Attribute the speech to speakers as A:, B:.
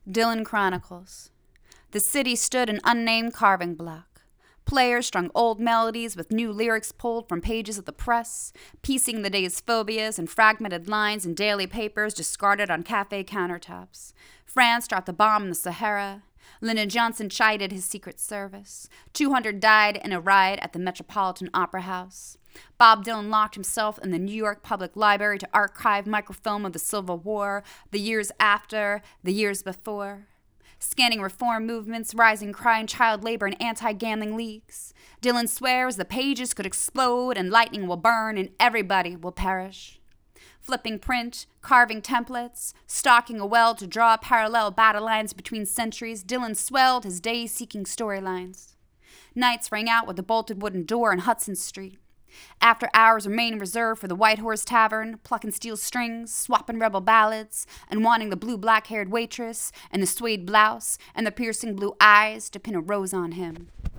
A: Dylan Chronicles. The city stood an unnamed carving block. Players strung old melodies with new lyrics pulled from pages of the press, piecing the day's phobias and fragmented lines in daily papers discarded on cafe countertops. France dropped a bomb in the Sahara. Lyndon Johnson chided his Secret Service. 200 died in a riot at the Metropolitan Opera House. Bob Dylan locked himself in the New York Public Library to archive microfilm of the Civil War, the years after, the years before. Scanning reform movements, rising crime, child labor, and anti-gambling leagues. Dylan swears the pages could explode and lightning will burn and everybody will perish. Flipping print, carving templates, stalking a well to draw parallel battle lines between centuries, Dylan swelled his days seeking storylines. Nights rang out with the bolted wooden door on Hudson Street. After hours remained reserved for the White Horse Tavern, plucking steel strings, swapping rebel ballads, and wanting the blue black-haired waitress, and the suede blouse, and the piercing blue eyes to pin a rose on him.